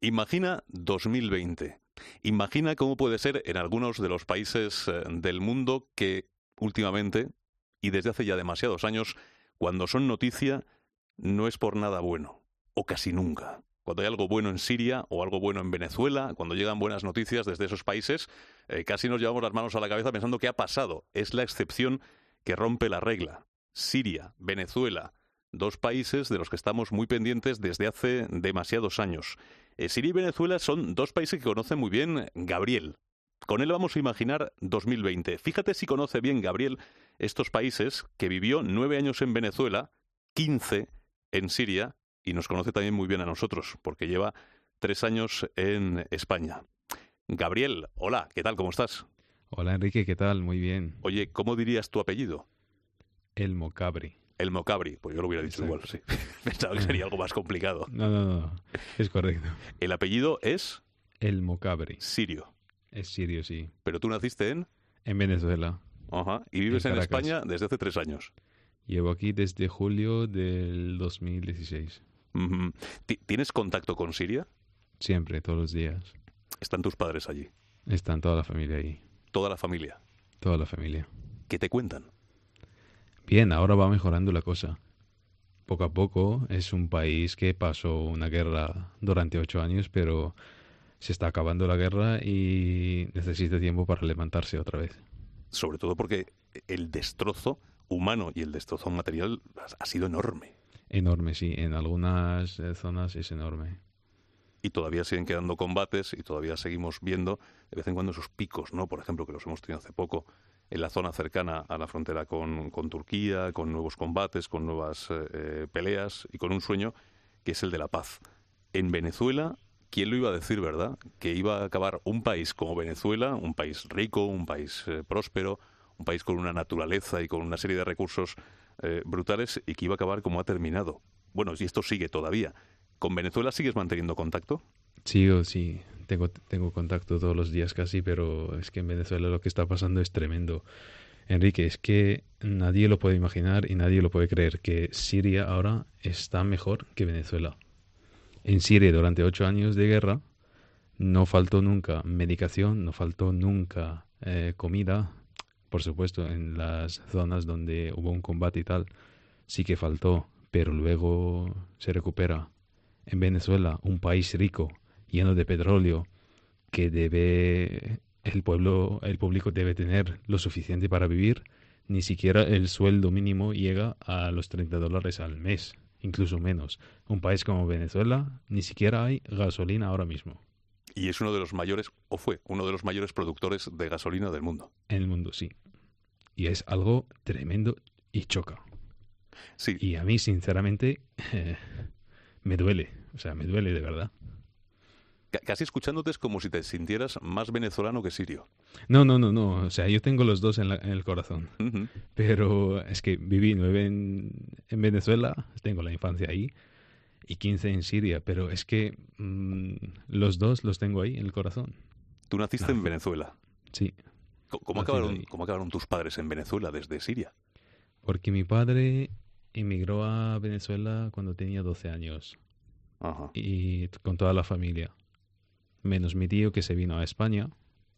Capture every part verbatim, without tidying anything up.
Imagina dos mil veinte. Imagina cómo puede ser en algunos de los países eh, del mundo que últimamente, y desde hace ya demasiados años, cuando son noticia, no es por nada bueno, o casi nunca. Cuando hay algo bueno en Siria o algo bueno en Venezuela, cuando llegan buenas noticias desde esos países, eh, casi nos llevamos las manos a la cabeza pensando qué ha pasado. Es la excepción que rompe la regla. Siria, Venezuela, dos países de los que estamos muy pendientes desde hace demasiados años. Eh, Siria y Venezuela son dos países que conoce muy bien Gabriel. Con él vamos a imaginar dos mil veinte. Fíjate si conoce bien Gabriel estos países, que vivió nueve años en Venezuela, quince en Siria, y nos conoce también muy bien a nosotros, porque lleva tres años en España. Gabriel, hola, ¿qué tal? ¿Cómo estás? Hola Enrique, ¿qué tal? Muy bien. Oye, ¿cómo dirías tu apellido? El Mocabri. El Mocabri, pues yo lo hubiera dicho igual, sí. Pensaba que sería algo más complicado. No, no, no, es correcto. El apellido es El Mocabri. sirio. Es sirio, sí. Pero tú naciste en... En Venezuela. Ajá. Y vives En en, Caracas. España desde hace tres años. Llevo aquí desde julio del dos mil dieciséis. Ujú. Ti- ¿Tienes contacto con Siria? Siempre, todos los días. Están tus padres allí. Están toda la familia ahí. Toda la familia. Toda la familia. ¿Qué te cuentan? Bien, ahora va mejorando la cosa. Poco a poco. Es un país que pasó una guerra durante ocho años, pero se está acabando la guerra y necesita tiempo para levantarse otra vez. Sobre todo porque el destrozo humano y el destrozo material ha sido enorme. Enorme, sí. En algunas eh, zonas es enorme. Y todavía siguen quedando combates y todavía seguimos viendo de vez en cuando esos picos, ¿no? Por ejemplo, que los hemos tenido hace poco en la zona cercana a la frontera con, con Turquía, con nuevos combates, con nuevas eh, peleas y con un sueño que es el de la paz. En Venezuela, ¿quién lo iba a decir, verdad? Que iba a acabar un país como Venezuela, un país rico, un país eh, próspero, un país con una naturaleza y con una serie de recursos eh, brutales, y que iba a acabar como ha terminado. Bueno, y esto sigue todavía. ¿Con Venezuela sigues manteniendo contacto? Sí, o sí. Tengo, tengo contacto todos los días casi, pero es que en Venezuela lo que está pasando es tremendo. Enrique, es que nadie lo puede imaginar y nadie lo puede creer que Siria ahora está mejor que Venezuela. En Siria, durante ocho años de guerra, no faltó nunca medicación, no faltó nunca eh, comida. Por supuesto, en las zonas donde hubo un combate y tal, sí que faltó, pero luego se recupera. En Venezuela, un país rico, lleno de petróleo, que debe el pueblo, el público debe tener lo suficiente para vivir, ni siquiera el sueldo mínimo llega a los treinta dólares al mes, incluso menos. Un país como Venezuela, ni siquiera hay gasolina ahora mismo. Y es uno de los mayores, o fue uno de los mayores productores de gasolina del mundo. En el mundo, sí. Y es algo tremendo y choca. Sí. Y a mí, sinceramente, eh, me duele. O sea, me duele de verdad. C- casi escuchándote es como si te sintieras más venezolano que sirio. No, no, no, no. O sea, yo tengo los dos en, la- en el corazón. Ujú. Pero es que viví nueve en, en Venezuela, tengo la infancia ahí, y quince en Siria. Pero es que mm, los dos los tengo ahí en el corazón. Tú naciste en Venezuela. Sí. Co- ¿Cómo Nacido acabaron, ahí. ¿Cómo acabaron tus padres en Venezuela desde Siria? Porque mi padre emigró a Venezuela cuando tenía doce años. Ajá. Y con toda la familia. Menos mi tío, que se vino a España.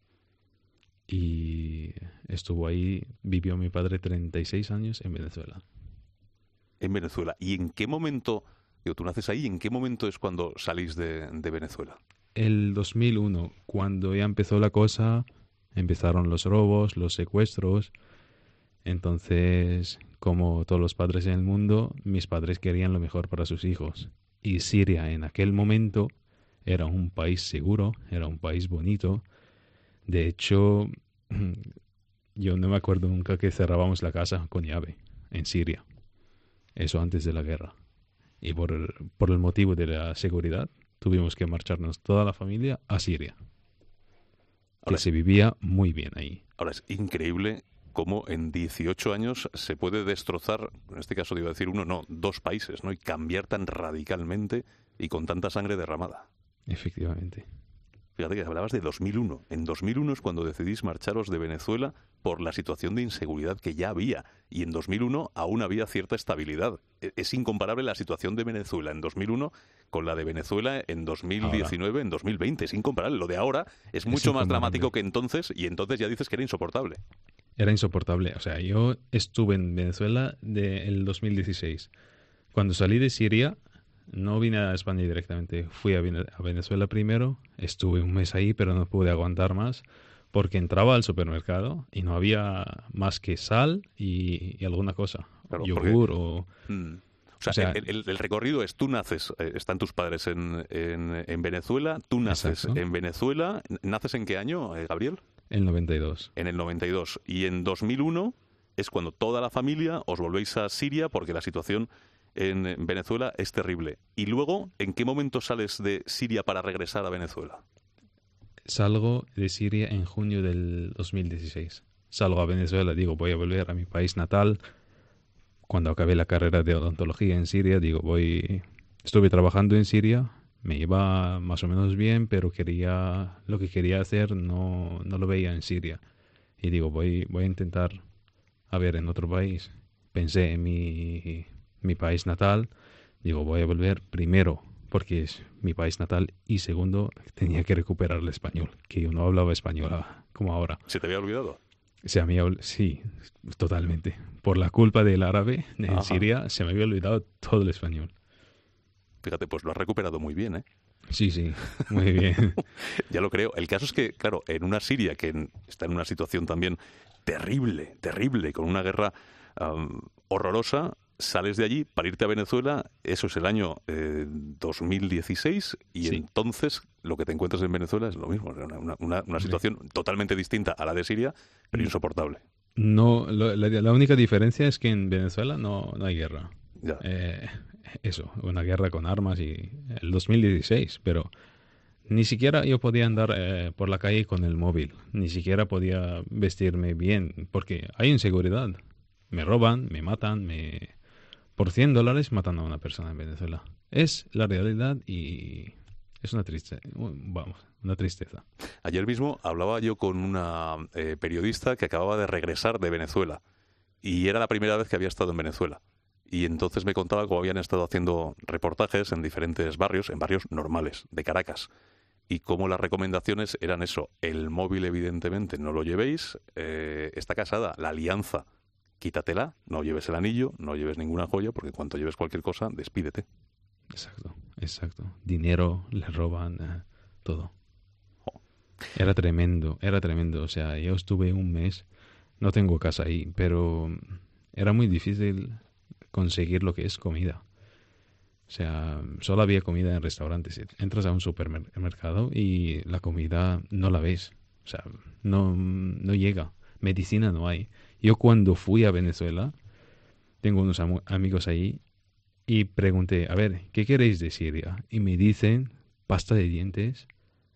Y estuvo ahí, vivió mi padre treinta y seis años en Venezuela. En Venezuela. ¿Y en qué momento, digo, tú naces ahí, ¿en qué momento es cuando salís de, de Venezuela? El dos mil uno, cuando ya empezó la cosa, empezaron los robos, los secuestros. Entonces, como todos los padres en el mundo, mis padres querían lo mejor para sus hijos. Y Siria en aquel momento era un país seguro, era un país bonito. De hecho, yo no me acuerdo nunca que cerrábamos la casa con llave en Siria. Eso antes de la guerra. Y por el, por el motivo de la seguridad, tuvimos que marcharnos toda la familia a Siria. Ahora Que se vivía muy bien ahí. Ahora, es increíble cómo en dieciocho años se puede destrozar, en este caso te iba a decir uno, no, dos países, ¿no? Y cambiar tan radicalmente y con tanta sangre derramada. Efectivamente. Fíjate que hablabas de dos mil uno. En dos mil uno es cuando decidís marcharos de Venezuela por la situación de inseguridad que ya había. Y en dos mil uno aún había cierta estabilidad. Es incomparable la situación de Venezuela en dos mil uno con la de Venezuela en dos mil diecinueve, ahora. En dos mil veinte. Es incomparable. Lo de ahora es, es mucho más dramático que entonces, y entonces ya dices que era insoportable. Era insoportable. O sea, yo estuve en Venezuela del dos mil dieciséis. Cuando salí de Siria, no vine a España directamente. Fui a Venezuela primero, estuve un mes ahí, pero no pude aguantar más porque entraba al supermercado y no había más que sal y, y alguna cosa. Claro, yogur porque, o... Mm, o sea, o sea el, el, el recorrido es, tú naces, eh, están tus padres en, en, en Venezuela, tú naces exacto. en Venezuela. ¿Naces en qué año, eh, Gabriel? En el noventa y dos. En el noventa y dos. Y en dos mil uno es cuando toda la familia os volvéis a Siria porque la situación en Venezuela es terrible. Y luego, ¿en qué momento sales de Siria para regresar a Venezuela? Salgo de Siria en junio del dos mil dieciséis. Salgo a Venezuela, digo, voy a volver a mi país natal. Cuando acabé la carrera de odontología en Siria, digo, voy... Estuve trabajando en Siria, me iba más o menos bien, pero quería lo que quería hacer no, no lo veía en Siria. Y digo, voy, voy a intentar a ver en otro país. Pensé en mi... mi país natal, digo, voy a volver primero porque es mi país natal y segundo, tenía que recuperar el español, que yo no hablaba español como ahora. ¿Se te había olvidado? Se me había, sí, totalmente. Por la culpa del árabe en Ajá. Siria se me había olvidado todo el español. Fíjate, pues lo has recuperado muy bien, ¿eh? Sí, sí, muy bien. Ya lo creo. El caso es que, claro, en una Siria que está en una situación también terrible, terrible, con una guerra um, horrorosa, sales de allí para irte a Venezuela, eso es el año eh, dos mil dieciséis, y sí. entonces lo que te encuentras en Venezuela es lo mismo, una, una, una situación sí. totalmente distinta a la de Siria, pero insoportable. No, lo, la, la única diferencia es que en Venezuela no, no hay guerra. Ya. Eh, eso, una guerra con armas y el dos mil dieciséis, pero ni siquiera yo podía andar eh, por la calle con el móvil, ni siquiera podía vestirme bien, porque hay inseguridad. Me roban, me matan, me... Por cien dólares matan a una persona en Venezuela. Es la realidad y es una tristeza. Vamos, una tristeza. Ayer mismo hablaba yo con una eh, periodista que acababa de regresar de Venezuela y era la primera vez que había estado en Venezuela. Y entonces me contaba cómo habían estado haciendo reportajes en diferentes barrios, en barrios normales de Caracas. Y cómo las recomendaciones eran eso. El móvil, evidentemente, no lo llevéis. Eh, está casada, la alianza, quítatela, no lleves el anillo, no lleves ninguna joya, porque en cuanto lleves cualquier cosa, despídete. Exacto, exacto. Dinero, le roban, eh, todo. Oh. Era tremendo, era tremendo. O sea, yo estuve un mes, no tengo casa ahí, pero era muy difícil conseguir lo que es comida. O sea, solo había comida en restaurantes. Entras a un supermercado y la comida no la ves. O sea, no, no llega. Medicina no hay. Yo cuando fui a Venezuela, tengo unos am- amigos ahí y pregunté, a ver, ¿qué queréis de Siria? Y me dicen pasta de dientes,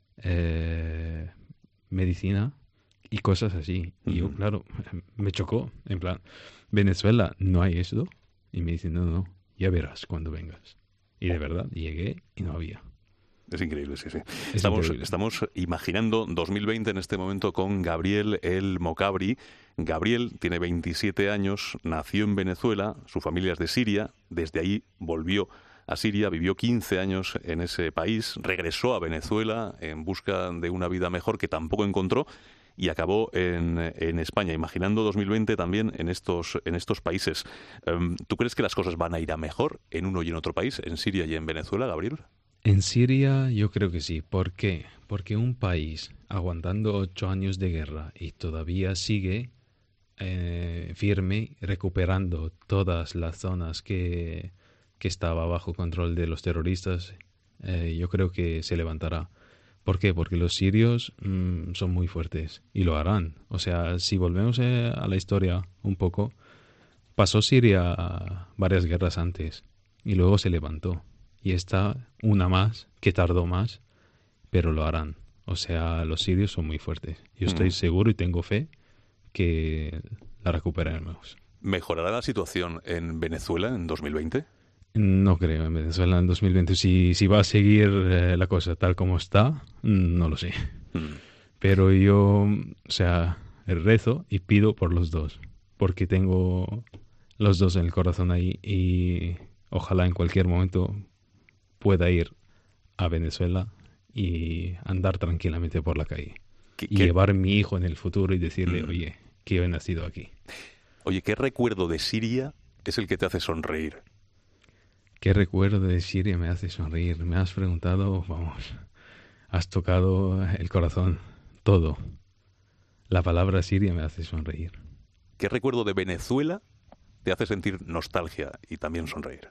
eh, medicina y cosas así. Y yo, claro, me chocó. En plan, Venezuela, ¿no hay eso? Y me dicen, no, no, ya verás cuando vengas. Y de verdad, llegué y no había. Es increíble, sí, sí. Estamos, increíble. estamos imaginando dos mil veinte en este momento con Gabriel El Mocabri. Gabriel tiene veintisiete años, nació en Venezuela, su familia es de Siria, desde ahí volvió a Siria, vivió quince años en ese país, regresó a Venezuela en busca de una vida mejor que tampoco encontró y acabó en, en España, imaginando dos mil veinte también en estos, en estos países. ¿Tú crees que las cosas van a ir a mejor en uno y en otro país, en Siria y en Venezuela, Gabriel? En Siria yo creo que sí. ¿Por qué? Porque un país aguantando ocho años de guerra y todavía sigue eh, firme, recuperando todas las zonas que, que estaba bajo control de los terroristas, eh, yo creo que se levantará. ¿Por qué? Porque los sirios mmm, son muy fuertes y lo harán. O sea, si volvemos eh, a la historia un poco, pasó Siria varias guerras antes y luego se levantó. Y esta, una más, que tardó más, pero lo harán. O sea, los sirios son muy fuertes. Yo estoy mm. seguro y tengo fe que la recuperaremos. ¿Mejorará la situación en Venezuela en dos mil veinte? No creo en Venezuela en dos mil veinte. Si, si va a seguir eh, la cosa tal como está, no lo sé. Mm. Pero yo, o sea, rezo y pido por los dos, porque tengo los dos en el corazón ahí y ojalá en cualquier momento pueda ir a Venezuela y andar tranquilamente por la calle. ¿Qué, Y qué- llevar a mi hijo en el futuro y decirle, Mm. oye, que yo he nacido aquí. Oye, ¿qué recuerdo de Siria es el que te hace sonreír? ¿Qué recuerdo de Siria me hace sonreír? Me has preguntado, vamos, has tocado el corazón, todo. La palabra Siria me hace sonreír. ¿Qué recuerdo de Venezuela te hace sentir nostalgia y también sonreír?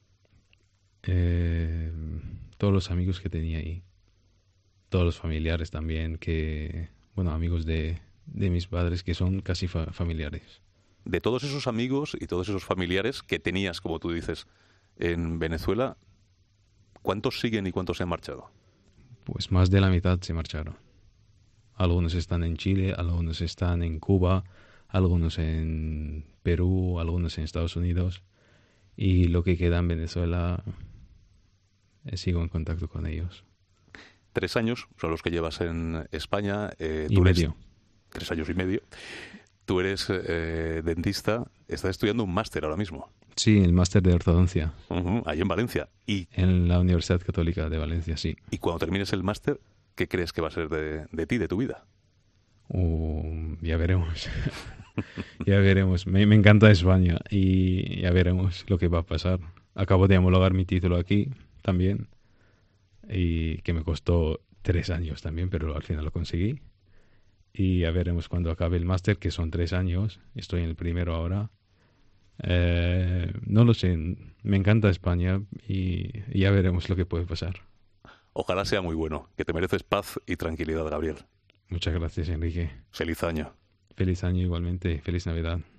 Eh, todos los amigos que tenía ahí, todos los familiares también, que, bueno, amigos de, de mis padres que son casi fa- familiares. De todos esos amigos y todos esos familiares que tenías, como tú dices, en Venezuela, ¿cuántos siguen y cuántos se han marchado? Pues más de la mitad se marcharon. Algunos están en Chile, algunos están en Cuba, algunos en Perú, algunos en Estados Unidos. Y lo que queda en Venezuela, eh, sigo en contacto con ellos. Tres años son los que llevas en España. eh, Y tú eres- medio. Tres años y medio. Tú eres eh, dentista, estás estudiando un máster ahora mismo, Sí, el máster de ortodoncia Ujú, ahí en Valencia. Y, en la Universidad Católica de Valencia, sí. y cuando termines el máster, ¿qué crees que va a ser de, de ti, de tu vida? Uh, ya veremos. Ya veremos. Me, me encanta España y ya veremos lo que va a pasar. Acabo de homologar mi título aquí también y que me costó tres años también, pero al final lo conseguí. Y ya veremos cuando acabe el máster, que son tres años. Estoy en el primero ahora. Eh, no lo sé. Me encanta España y y ya veremos lo que puede pasar. Ojalá sea muy bueno, que te mereces paz y tranquilidad, Gabriel. Muchas gracias, Enrique. Feliz año. Feliz año igualmente. Feliz Navidad.